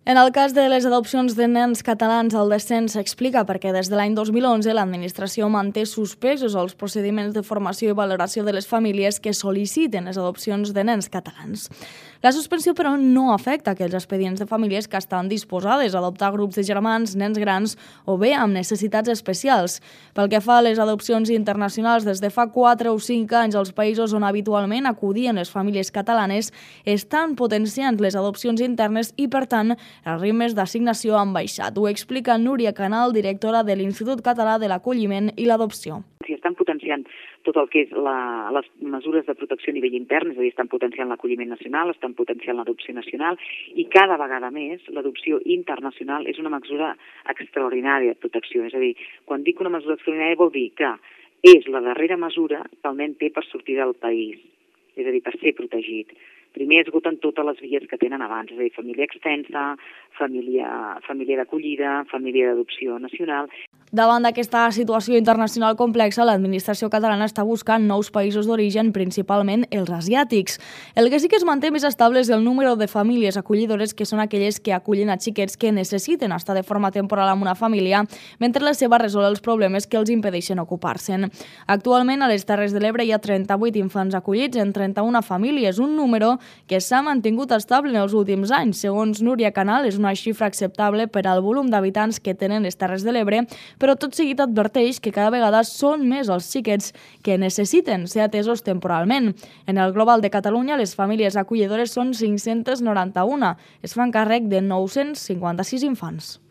En el cas de les adopcions de nens catalans, el descens s'explica perquè des de l'any 2011 l'administració manté suspesos els procediments de formació i valoració de les famílies que sol·liciten les adopcions de nens catalans. La suspensió, però, no afecta aquells expedients de famílies que estan disposades a adoptar grups de germans, nens grans o bé amb necessitats especials. Pel que fa a les adopcions internacionals, des de fa 4 o 5 anys els països on habitualment acudien les famílies catalanes estan potenciant les adopcions internes i, per tant, els ritmes d'assignació han baixat. Ho explica Núria Canal, directora de l'Institut Català de l'Acolliment i l'Adopció. Si estan potenciant tot el que és les mesures de protecció a nivell intern, és a dir, estan potenciant l'acolliment nacional, estan potenciant l'adopció nacional i cada vegada més l'adopció internacional és una mesura extraordinària de protecció. És a dir, quan dic una mesura extraordinària vol dir que és la darrera mesura que el nen té per sortir del país, és a dir, per ser protegit. Primer esgoten totes les vies que tenen abans, és a dir, família extensa, família d'acollida, família d'adopció nacional. Davant d'aquesta situació internacional complexa, l'administració catalana està buscant nous països d'origen, principalment els asiàtics. El que sí que es manté més estable és el número de famílies acollidores, que són aquelles que acullen a xiquets que necessiten estar de forma temporal amb una família, mentre la seva resol els problemes que els impedeixen ocupar-se'n. Actualment, a les Terres de l'Ebre hi ha 38 infants acollits en 31 famílies, un número que s'ha mantingut estable en els últims anys. Segons Núria Canal, és una xifra acceptable per al volum d'habitants que tenen les Terres de l'Ebre, però tot seguit adverteix que cada vegada són més els xiquets que necessiten ser atesos temporalment. En el global de Catalunya, les famílies acollidores són 591. Es fan càrrec de 956 infants.